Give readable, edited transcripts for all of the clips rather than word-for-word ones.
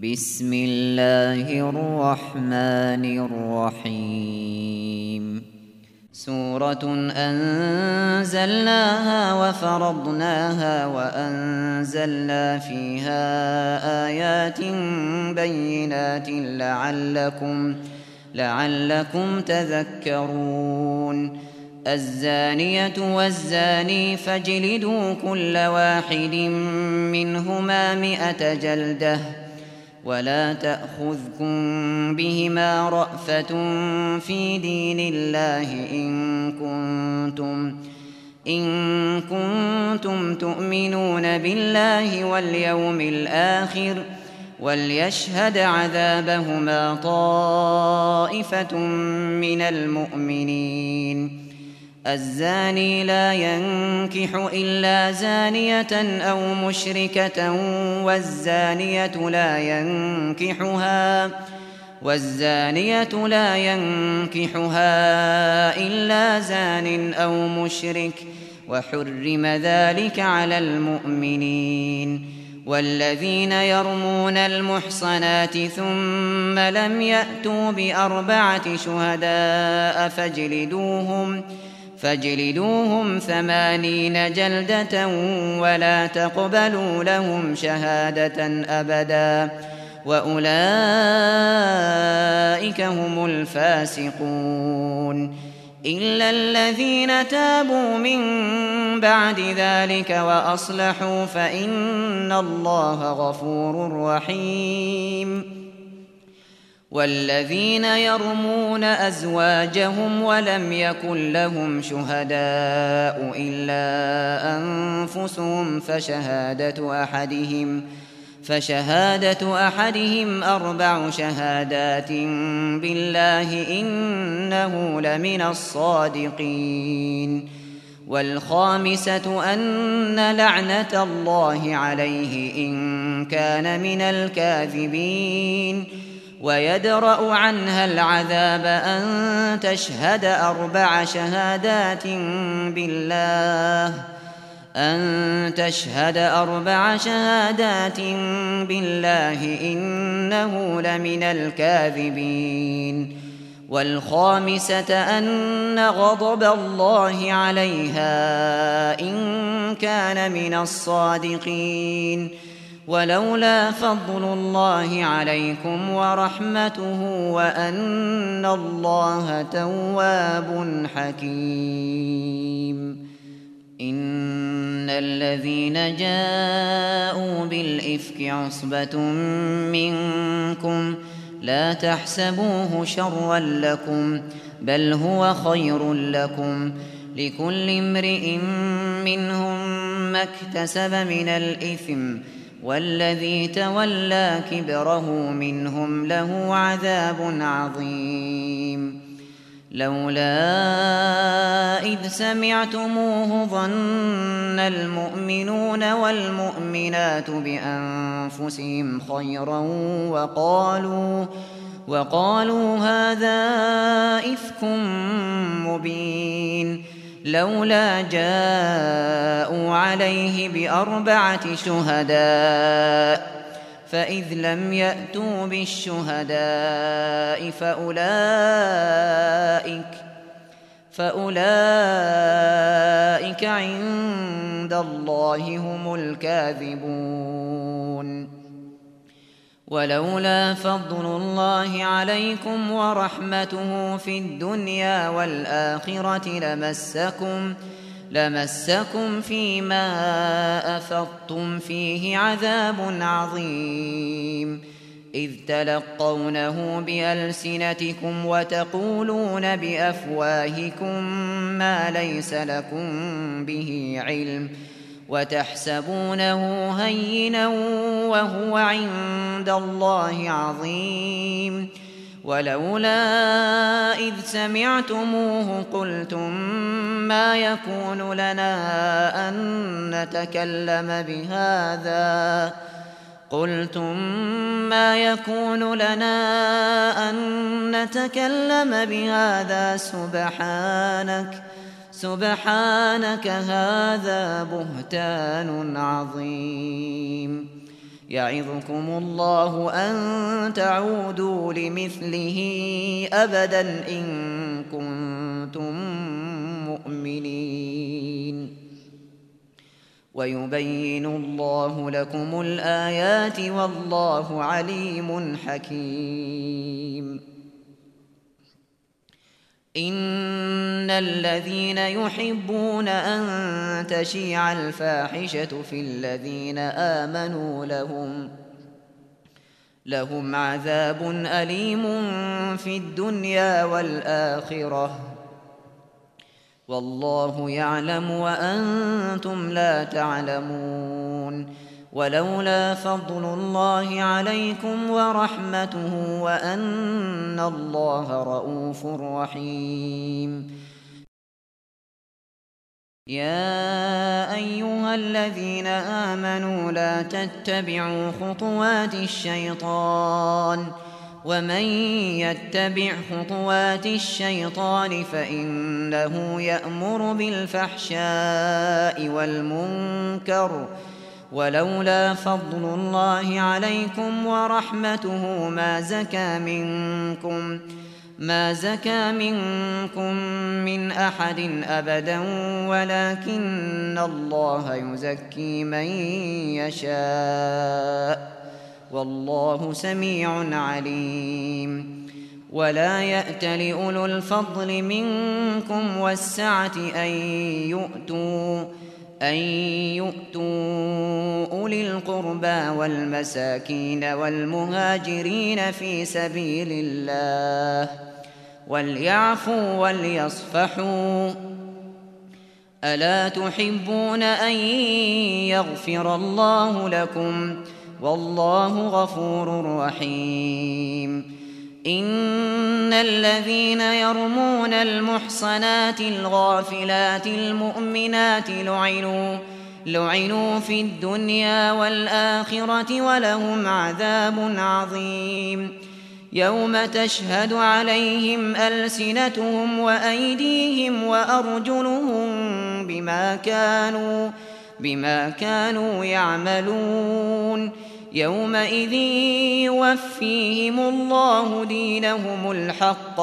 بسم الله الرحمن الرحيم سورة أنزلناها وفرضناها وأنزلنا فيها آيات بينات لعلكم تذكرون الزانية والزاني فاجلدوا كل واحد منهما 100 جلدة ولا تأخذكم بهما رأفة في دين الله إن كنتم تؤمنون بالله واليوم الآخر وليشهد عذابهما طائفة من المؤمنين الزاني لا ينكح إلا زانية أو مشركة والزانية لا ينكحها إلا زان أو مشرك وحرم ذلك على المؤمنين والذين يرمون المحصنات ثم لم يأتوا ب4 شهداء فاجلدوهم 80 جلدة ولا تقبلوا لهم شهادة أبدا وأولئك هم الفاسقون إلا الذين تابوا من بعد ذلك وأصلحوا فإن الله غفور رحيم والذين يرمون أزواجهم ولم يكن لهم شهداء إلا أنفسهم فشهادة أحدهم 4 شهادات بالله إنه لمن الصادقين والخامسة أن لعنة الله عليه إن كان من الكاذبين ويدرأ عنها العذاب أن تشهد 4 شهادات بالله إنه لمن الكاذبين والخامسة أن غضب الله عليها إن كان من الصادقين ولولا فضل الله عليكم ورحمته وأن الله تواب حكيم إن الذين جاءوا بالإفك عصبة منكم لا تحسبوه شرا لكم بل هو خير لكم لكل امرئ منهم ما اكتسب من الإثم والذي تولى كبره منهم له عذاب عظيم لولا إذ سمعتموه ظن المؤمنون والمؤمنات بأنفسهم خيرا وقالوا هذا إفك مبين لولا جاءوا عليه ب4 شهداء فإذ لم يأتوا بالشهداء فأولئك عند الله هم الكاذبون ولولا فضل الله عليكم ورحمته في الدنيا والآخرة لمسكم فيما أفضتم فيه عذاب عظيم إذ تلقونه بألسنتكم وتقولون بأفواهكم ما ليس لكم به علم وتحسبونه هينا وهو عند الله عظيم ولولا إذ سمعتموه قلتم ما يكون لنا أن نتكلم بهذا سبحانك هذا بهتان عظيم يعظكم الله أن تعودوا لمثله أبدا إن كنتم مؤمنين ويبين الله لكم الآيات والله عليم حكيم إن الذين يحبون أن تشيع الفاحشة في الذين آمنوا لهم عذاب أليم في الدنيا والآخرة والله يعلم وأنتم لا تعلمون ولولا فضل الله عليكم ورحمته وأن الله رءوف رحيم يا أيها الذين آمنوا لا تتبعوا خطوات الشيطان ومن يتبع خطوات الشيطان فإنه يأمر بالفحشاء والمنكر ولولا فضل الله عليكم ورحمته ما زكى منكم من أحد أبدا ولكن الله يزكي من يشاء والله سميع عليم ولا يأت لأولو الفضل منكم والسعة أن يؤتوا أولي القربى والمساكين والمهاجرين في سبيل الله وليعفوا وليصفحوا ألا تحبون أن يغفر الله لكم والله غفور رحيم إن الذين يرمون المحصنات الغافلات المؤمنات لعنوا في الدنيا والآخرة ولهم عذاب عظيم يوم تشهد عليهم ألسنتهم وأيديهم وأرجلهم بما كانوا يعملون يومئذ يوفيهم الله دينهم الحق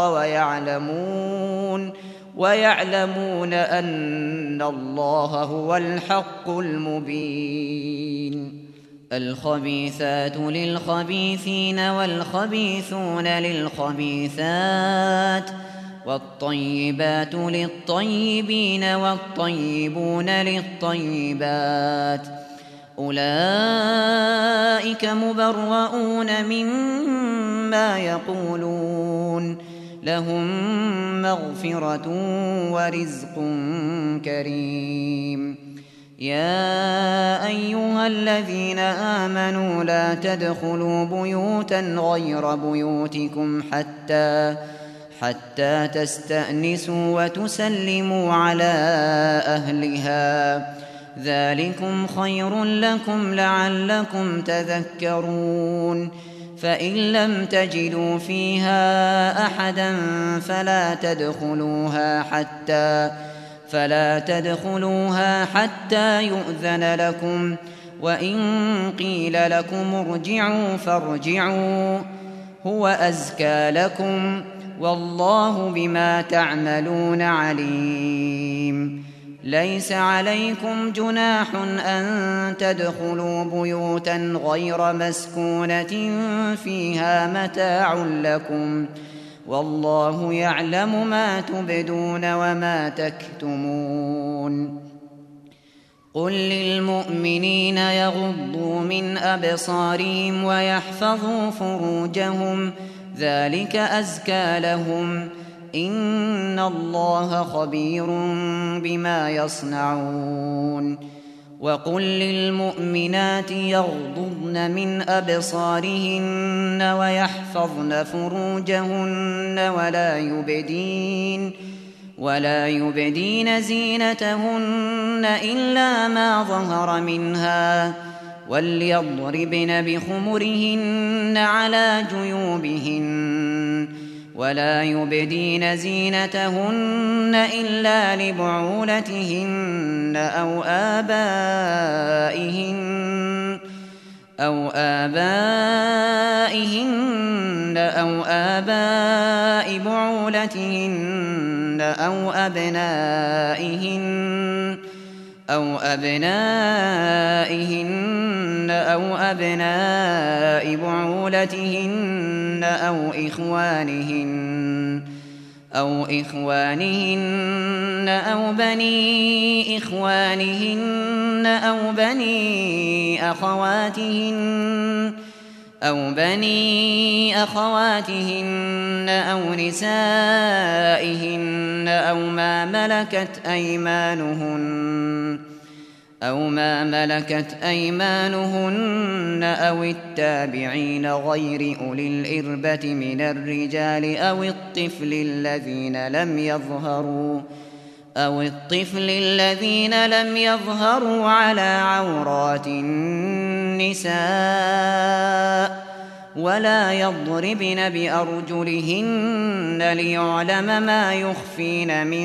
ويعلمون أن الله هو الحق المبين الخبيثات للخبيثين والخبيثون للخبيثات والطيبات للطيبين والطيبون للطيبات أولئك مبرؤون مما يقولون لهم مغفرة ورزق كريم يا أيها الذين آمنوا لا تدخلوا بيوتا غير بيوتكم حتى تستأنسوا وتسلموا على أهلها ذلكم خير لكم لعلكم تذكرون فإن لم تجدوا فيها أحدا فلا تدخلوها حتى يؤذن لكم وإن قيل لكم ارجعوا فارجعوا هو أزكى لكم والله بما تعملون عليم ليس عليكم جناح أن تدخلوا بيوتا غير مسكونة فيها متاع لكم والله يعلم ما تبدون وما تكتمون قل للمؤمنين يغضوا من أبصارهم ويحفظوا فروجهم ذلك أزكى لهم إن الله خبير بما يصنعون وقل للمؤمنات يغضضن من أبصارهن ويحفظن فروجهن ولا يبدين زينتهن إلا ما ظهر منها وليضربن بخمرهن على جيوبهن ولا يبدين زينتهن إلا لبعولتهن أو آبائهن أو آباء بعولتهن أو أبنائهن أو أبناء بعولتهن أو إخوانهن أو بني إخوانهن أو بني أخواتهن أو نسائهن أو ما ملكت أيمانهن أو التابعين غير أولي الإربة من الرجال أو الطفل الذين لم يظهروا على عورات النساء ولا يضربن بأرجلهن ليعلم ما يخفين من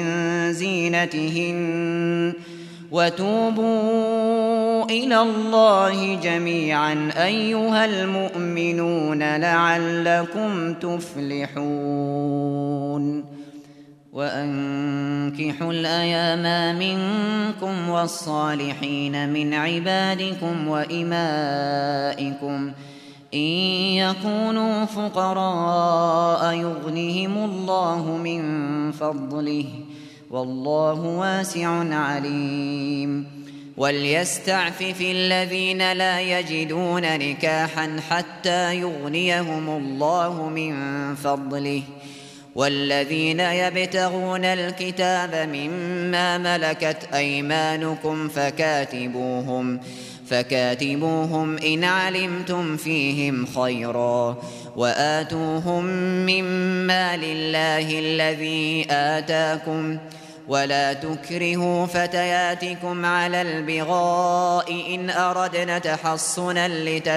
زينتهن وتوبوا إلى الله جميعا أيها المؤمنون لعلكم تفلحون وأنكحوا الأيام منكم والصالحين من عبادكم وإمائكم إن يكونوا فقراء يغنهم الله من فضله والله واسع عليم وليستعفف الذين لا يجدون نكاحا حتى يغنيهم الله من فضله والذين يبتغون الكتاب مما ملكت أيمانكم فكاتبوهم إن علمتم فيهم خيرا وآتوهم مما لله الذي آتاكم ولا تكرهوا فتياتكم على البغاء إن أردنا تحصنا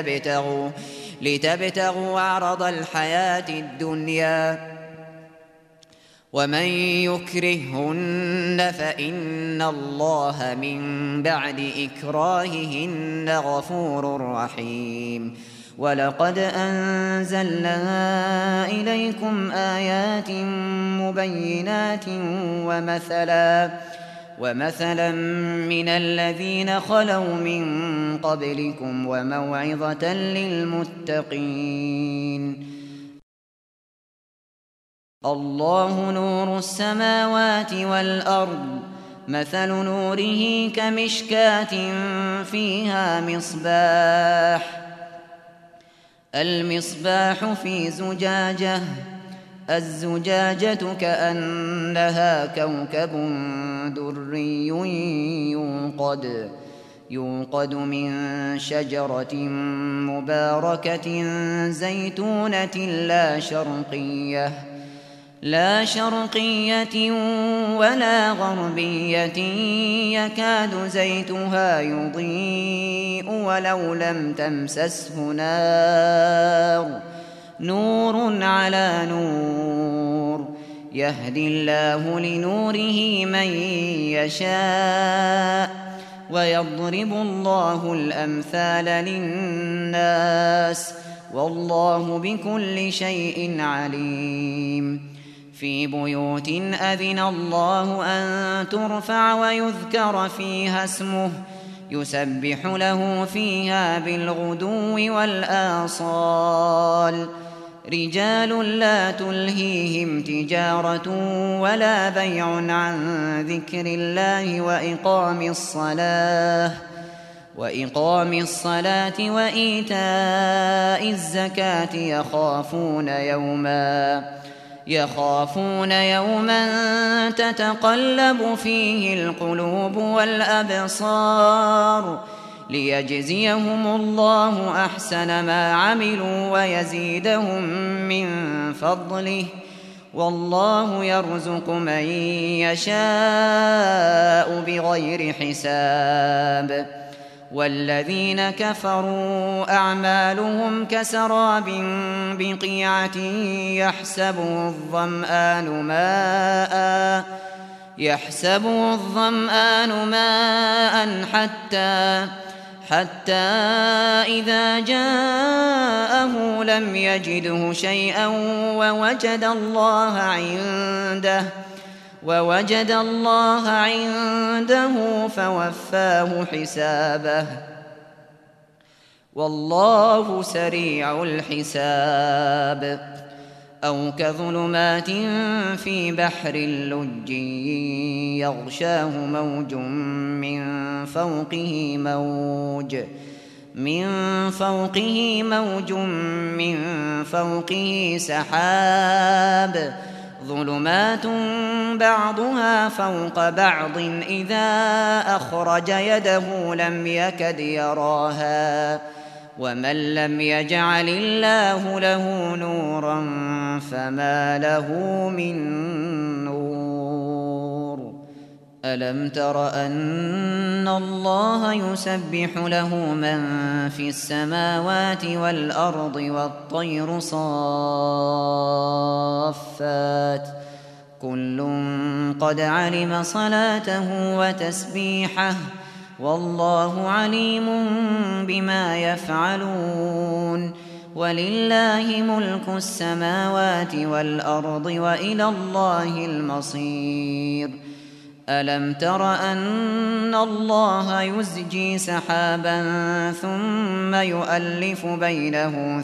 لتبتغوا عرض الحياة الدنيا ومن يكرههن فإن الله من بعد إكراههن غفور رحيم ولقد أنزلنا إليكم آيات مبينات ومثلا من الذين خلوا من قبلكم وموعظة للمتقين الله نور السماوات والأرض مثل نوره كمشكاة فيها المصباح في زجاجة الزجاجة كأنها كوكب دري يوقد من شجرة مباركة زيتونة لا شرقية ولا غربية يكاد زيتها يضيء ولو لم تمسسه نور على نور يهدي الله لنوره من يشاء ويضرب الله الأمثال للناس والله بكل شيء عليم في بيوت أذن الله أن ترفع ويذكر فيها اسمه يسبح له فيها بالغدو والآصال رجال لا تلهيهم تجارة ولا بيع عن ذكر الله وإقام الصلاة وإيتاء الزكاة يخافون يوما تتقلب فيه القلوب والأبصار ليجزيهم الله أحسن ما عملوا ويزيدهم من فضله والله يرزق من يشاء بغير حساب والذين كفروا أعمالهم كسراب بقيعة يحسبه الظمآن ماء حتى إذا جاءه لم يجده شيئا ووجد الله عنده فوفاه حسابه والله سريع الحساب أو كظلمات في بحر اللج يغشاه موج من فوقه سحاب ظلمات بعضها فوق بعض إذا أخرج يده لم يكد يراها ومن لم يجعل الله له نورا فما له من نور ألم تر أن الله يسبح له من في السماوات والأرض والطير صافات كل قد علم صلاته وتسبيحه والله عليم بما يفعلون ولله ملك السماوات والأرض وإلى الله المصير ألم تر أن الله يزجي سحابا ثم يؤلف بينه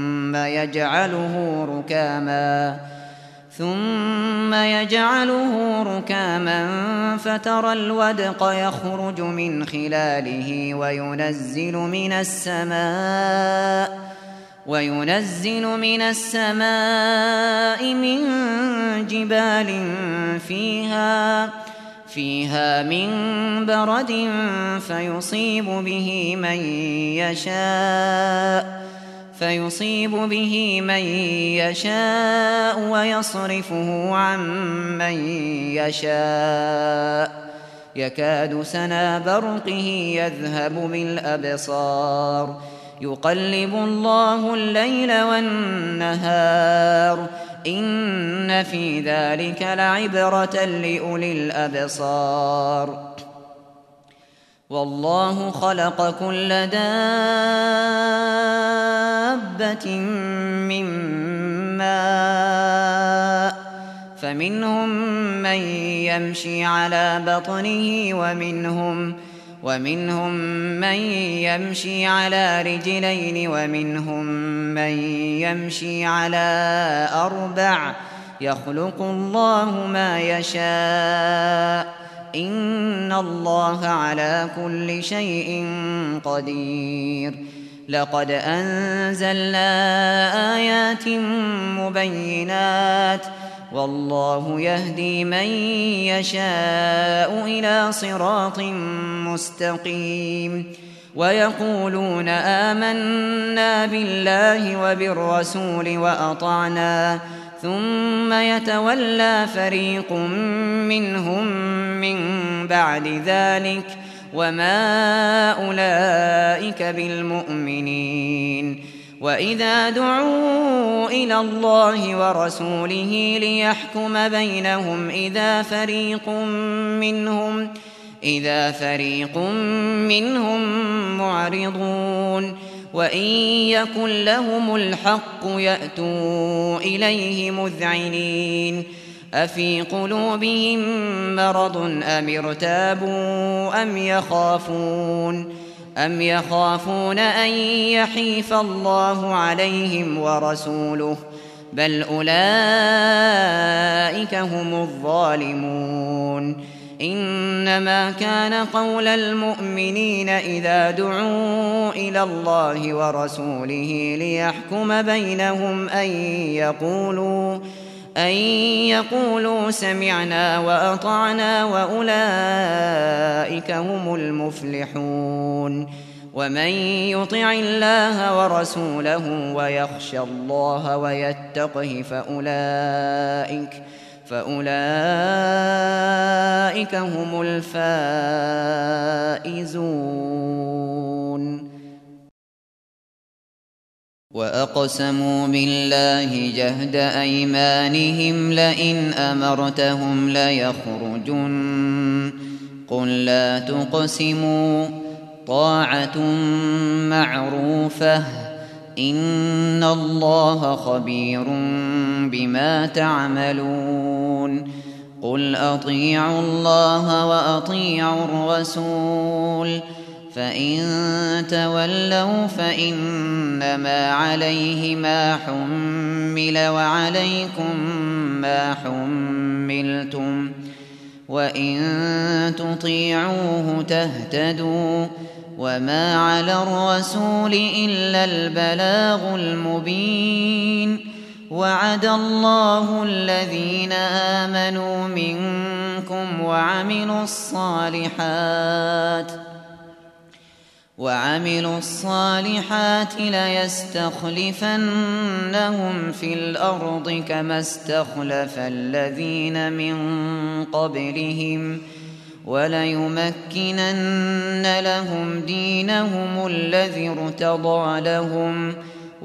ثم يجعله ركاما فترى الودق يخرج من خلاله وينزل من السماء من جبال فيها من برد فيصيب به من يشاء ويصرفه عن من يشاء يكاد سنا برقه يذهب بالأبصار يقلب الله الليل والنهار إن في ذلك لعبرة لأولي الأبصار والله خلق كل دابة من ماء فمنهم من يمشي على بطنه ومنهم من يمشي على رجلين ومنهم من يمشي على أربع يخلق الله ما يشاء إن الله على كل شيء قدير لقد أنزلنا آيات مبينات والله يهدي من يشاء إلى صراط مستقيم ويقولون آمنا بالله وبالرسول وأطعنا ثم يتولى فريق منهم من بعد ذلك وما أولئك بالمؤمنين وإذا دعوا إلى الله ورسوله ليحكم بينهم إذا فريق منهم معرضون وإن يكن لهم الحق يأتوا إليه مذعنين أفي قلوبهم مرض أم ارتابوا أم يخافون أن يحيف الله عليهم ورسوله بل أولئك هم الظالمون إنما كان قول المؤمنين إذا دعوا إلى الله ورسوله ليحكم بينهم أن يقولوا سمعنا وأطعنا وأولئك هم المفلحون ومن يطع الله ورسوله ويخشى الله ويتقه فأولئك هم الفائزون وأقسموا بالله جهد أيمانهم لئن أمرتهم ليخرجن قل لا تقسموا طاعة معروفة إن الله خبير بما تعملون قل أطيعوا الله وأطيعوا الرسول فإن تولوا فإنما عليه ما حمل وعليكم ما حملتم وإن تطيعوه تهتدوا وما على الرسول إلا البلاغ المبين وعد الله الذين آمنوا منكم وعملوا الصالحات ليستخلفنهم في الأرض كما استخلف الذين من قبلهم وليمكنن لهم دينهم الذي ارتضى لهم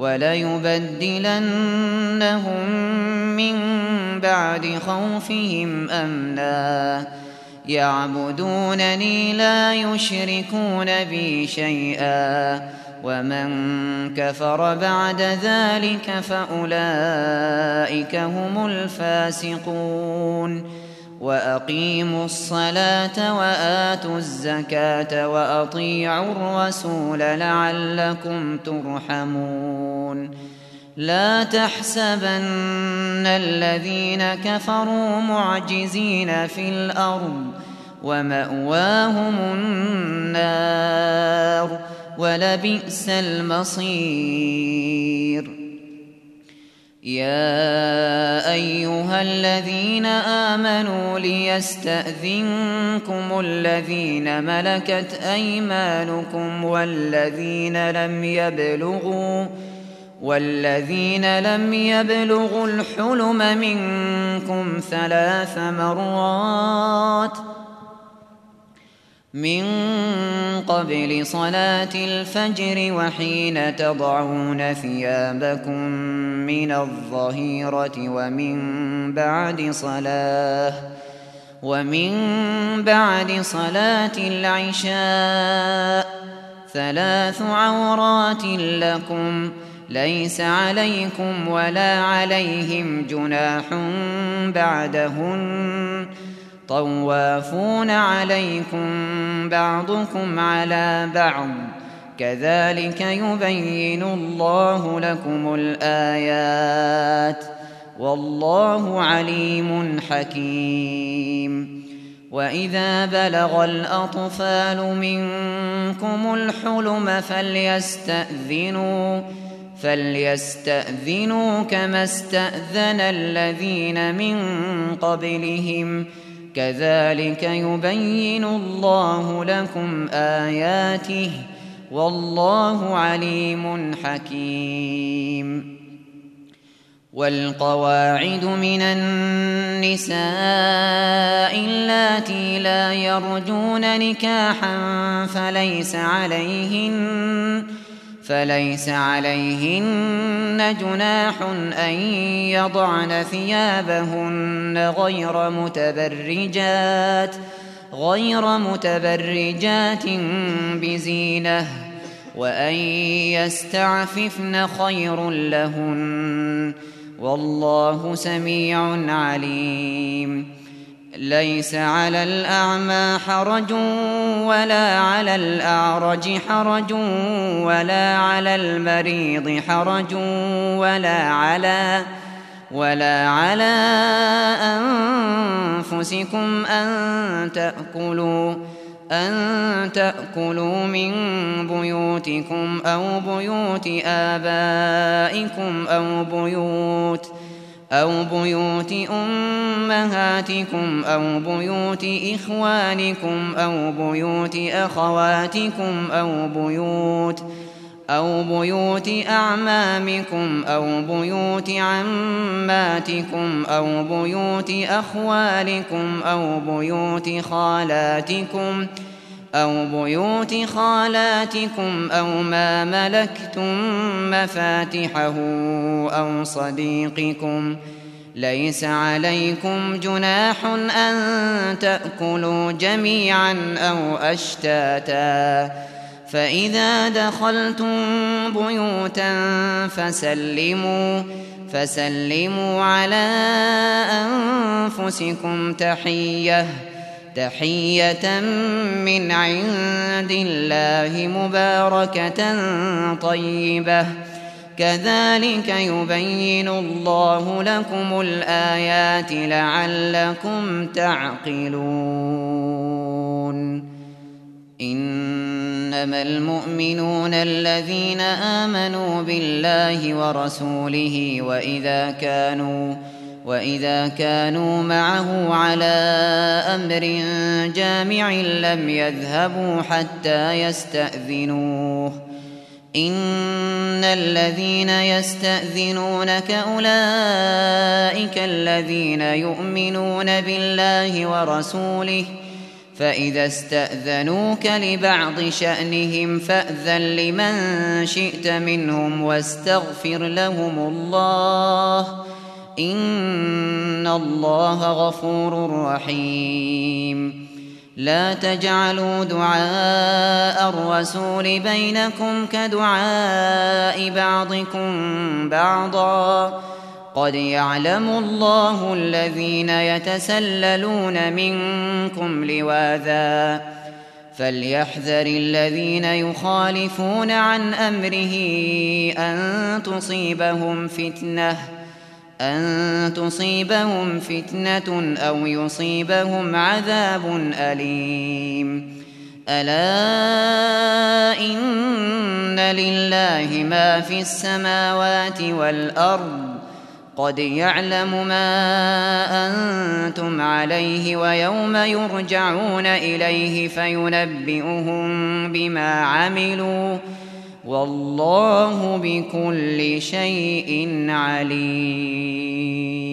وليبدلنهم من بعد خوفهم أمنا يعبدونني لا يشركون بي شيئا ومن كفر بعد ذلك فأولئك هم الفاسقون وأقيموا الصلاة وآتوا الزكاة وأطيعوا الرسول لعلكم ترحمون لا تحسبن الذين كفروا معجزين في الأرض ومأواهم النار ولبئس المصير يا أيها الذين آمنوا ليستأذنكم الذين ملكت أيمانكم والذين لم يبلغوا الحلم منكم 3 مرات من قبل صلاة الفجر وحين تضعون ثيابكم من الظهيرة ومن بعد صلاة العشاء 3 عورات لكم ليس عليكم ولا عليهم جناح بعدهن طوافون عليكم بعضكم على بعض كذلك يبين الله لكم الآيات والله عليم حكيم وإذا بلغ الأطفال منكم الحلم فليستأذنوا كما استأذن الذين من قبلهم كذلك يبين الله لكم آياته والله عليم حكيم والقواعد من النساء اللاتي لا يرجون نكاحا فليس عليهن جناح أن يضعن ثيابهن غير متبرجات بزينة وأن يستعففن خير لهن والله سميع عليم ليس على الأعمى حرج ولا على الأعرج حرج ولا على المريض حرج ولا على أنفسكم أن تأكلوا من بيوتكم أو بيوت آبائكم أو بيوت أمهاتكم أو بيوت إخوانكم أو بيوت أخواتكم أو بيوت أعمامكم أو بيوت عماتكم أو بيوت أخوالكم أو بيوت خالاتكم أو ما ملكتم مفاتحه أو صديقكم ليس عليكم جناح أن تأكلوا جميعا أو أشتاتا فإذا دخلتم بيوتا فسلموا على أنفسكم تحية من عند الله مباركة طيبة كذلك يبين الله لكم الآيات لعلكم تعقلون إنما المؤمنون الذين آمنوا بالله ورسوله وإذا كانوا معه على أمر جامع لم يذهبوا حتى يستأذنوه إن الذين يستأذنونك أولئك الذين يؤمنون بالله ورسوله فإذا استأذنوك لبعض شأنهم فأذن لمن شئت منهم واستغفر لهم الله إن الله غفور رحيم لا تجعلوا دعاء الرسول بينكم كدعاء بعضكم بعضا قد يعلم الله الذين يتسللون منكم لواذا فليحذر الذين يخالفون عن أمره أن تصيبهم فتنة أو يصيبهم عذاب أليم ألا إن لله ما في السماوات والأرض قد يعلم ما أنتم عليه ويوم يرجعون إليه فينبئهم بما عملوا والله بكل شيء عليم